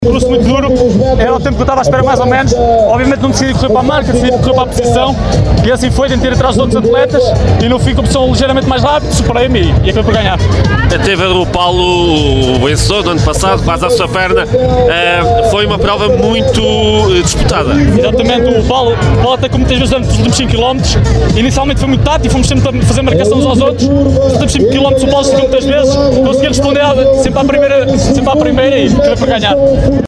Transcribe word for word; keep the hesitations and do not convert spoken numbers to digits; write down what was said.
Percurso muito duro, era o tempo que eu estava à espera mais ou menos. Obviamente não decidi correr para a marca, decidi correr para a posição e assim foi, tentei ir atrás dos outros atletas e no fim com a posição ligeiramente mais rápida, superei-me e acabei por ganhar. Teve o Paulo, o vencedor do ano passado, quase à sua perna, uh, foi uma prova muito disputada. Exatamente, o Paulo, o Paulo até como muitas vezes nos últimos cinco quilómetros, inicialmente foi muito tático, fomos sempre a fazer marcação uns aos outros, nos últimos cinco quilómetros o Paulo chegou muitas vezes, conseguia responder sempre à primeira, sempre à primeira e acabei por ganhar.